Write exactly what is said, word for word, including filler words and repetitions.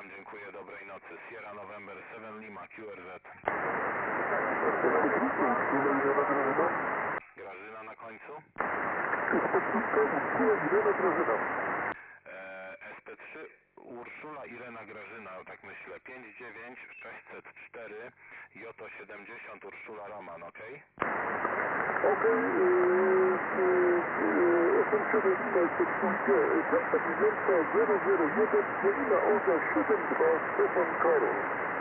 dziękuję, dobrej nocy. Sierra November siedem Lima Q R Z. Grażyna na końcu? S P trzy Urszula Irena Grażyna, tak myślę. pięć dziewięć sześćset cztery J O siedemdziesiąt Urszula Roman, ok? Ok, osiem siedem Lima Sekundkę, kontakt zero zero jeden Polina Olga siedem dwa Stefan Karol.